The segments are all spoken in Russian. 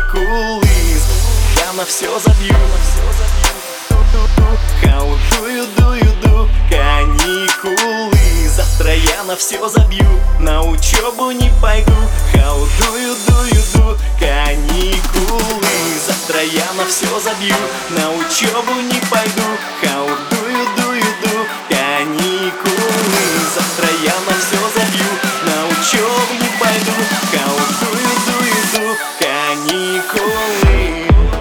каникулы. Я на все забью. How do you do, каникулы. Завтра я на все забью, на учебу не пойду. How do you do, каникулы. Завтра я на все забью, на учебу не пойду. How do you do, каникулы. Завтра я на все забью, на учебу не пойду. How do you do, каникулы.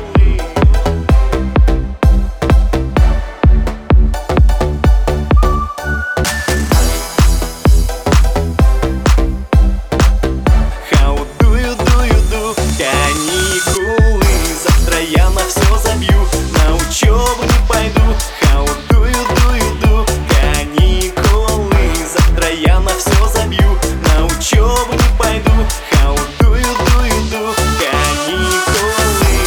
Завтра я на все забью, на учебу не пойду. How do you do, каникулы. Завтра я на все забью, на учебу не пойду. How do you do, каникулы.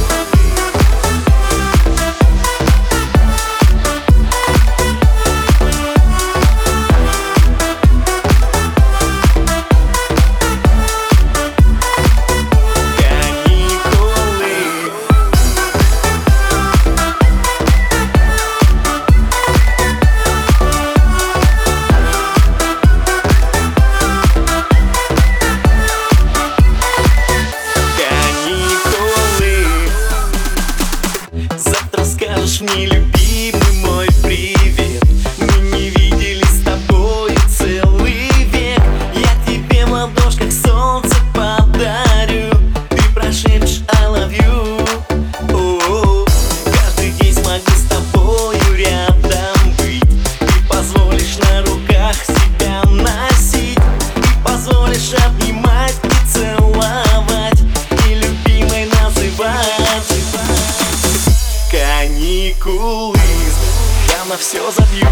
Скажешь мне, любимый мой, привет. Мы не виделись с тобой целый век. Я тебе в ладошках солнце подарю. Ты прошепчешь I love you. О-о-о. Каждый день смогу с тобою рядом быть. Ты позволишь на руках себя носить. Ты позволишь обнимать и целовать, и любимой называть. Каникулы, я на все забью.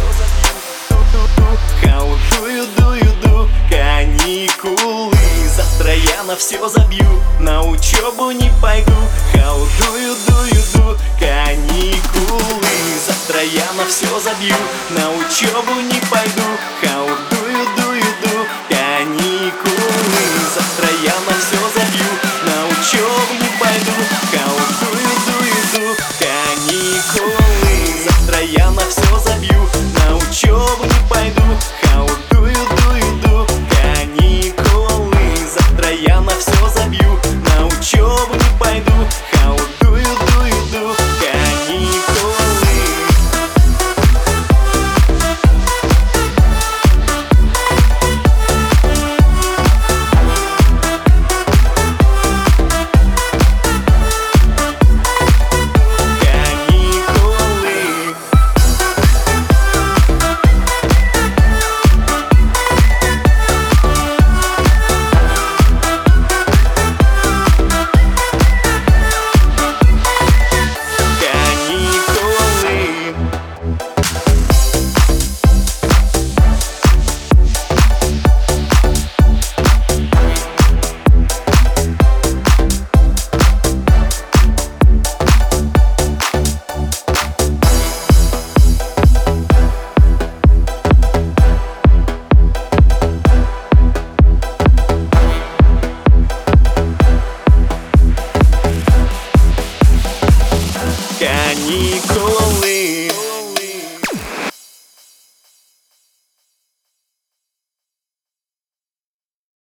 How do you, каникулы. Завтра я на все забью, на учебу не пойду. How do you, каникулы. Завтра я на все забью, на учебу не пойду. How do you, каникулы. Завтра я на все забью, на учебу не пойду. How do you, каникулы. Завтра я на все забью, на учебу не пойду. How do you, каникулы. Завтра я на все забью, на учебу